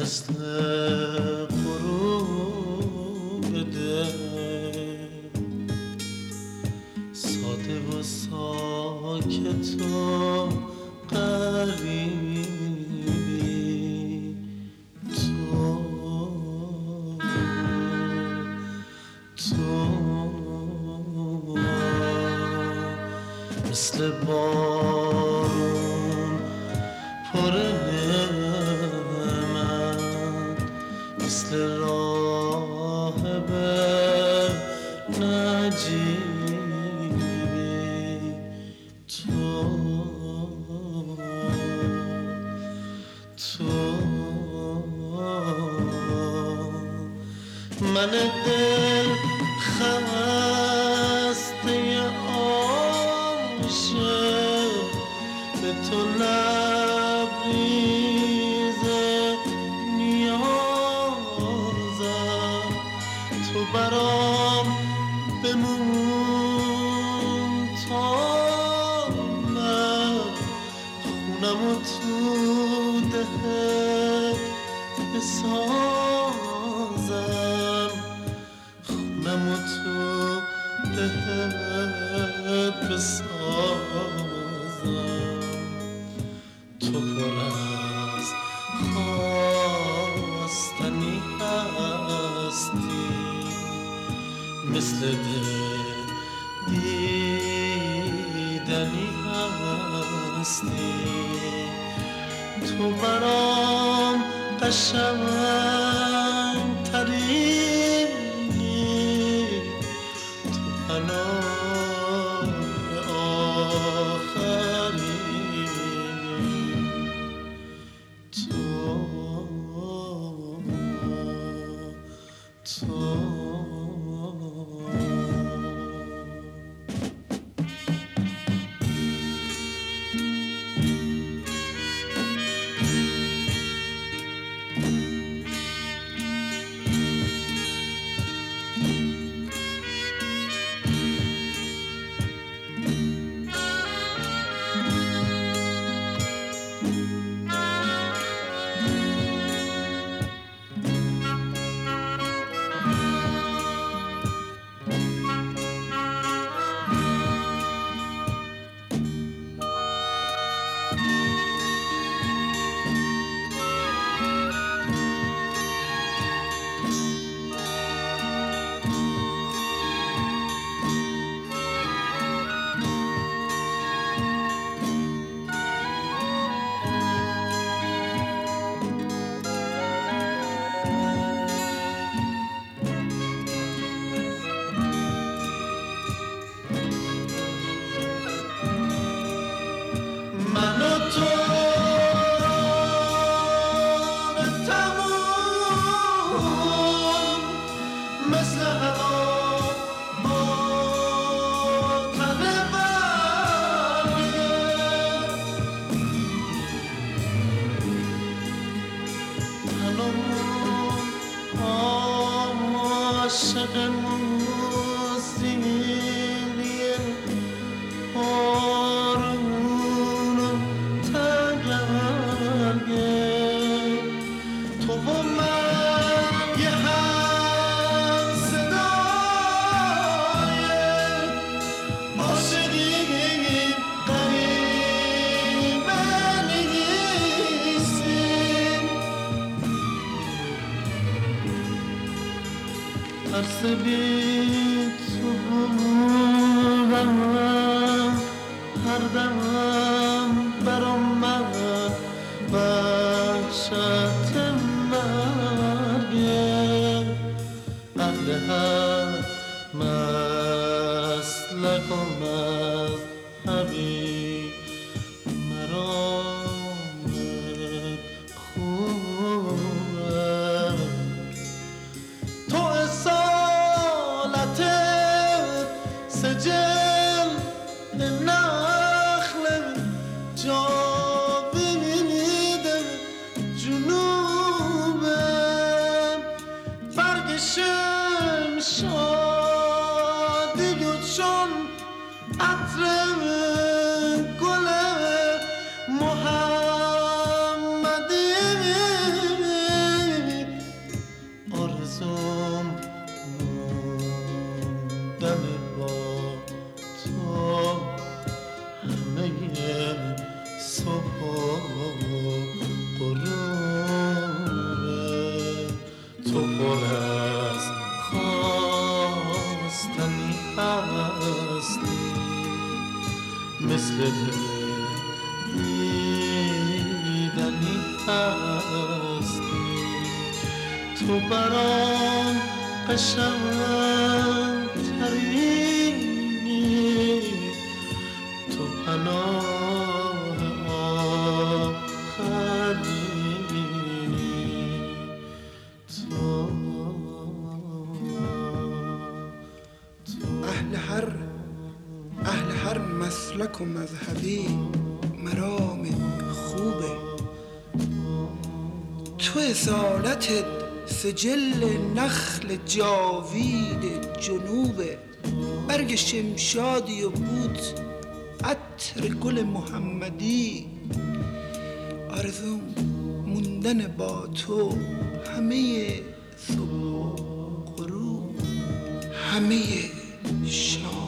مثل غروب دل ساده و ساکت و قریبی تو مثل بارون پر من مثل راهب نجیبی تو من دل خسته عاشق به تو لبریز نیازم تو برام بمون تا من خونمو تو دهت بسازم خونمو تو دهت بسازم تو پر از خواستنی هستی مثل دل دیدنی هستی تو برام قشنگ ترینی تو پناه آخرینی تو مثل هوا با تن برگه تنمون عاشق موسیقی بارون و تگرگه تو و من یه ترس بی تو بودم هر دم برآمد وحشت مرگه اهل هر مسلک و مذهبی مرامت خوبه تو اصالت سجل نخل جاویده جنوبم برگشم شادی و چون عطر گل محمدی موندن با تو همه صبح و غروبه تو پر از خواستنی هستی مثل دیدنی هستی تو برام قشنگ ترینی تو پناه آخرینی تو اهل هر مسلک و مذهبی مرام خوبه تو اصالتت سجل نخل جاوید جنوبه برگ شمشادی و بوت عطر گل محمدی آرزوم موندن با تو همه صبح و غروب همه شام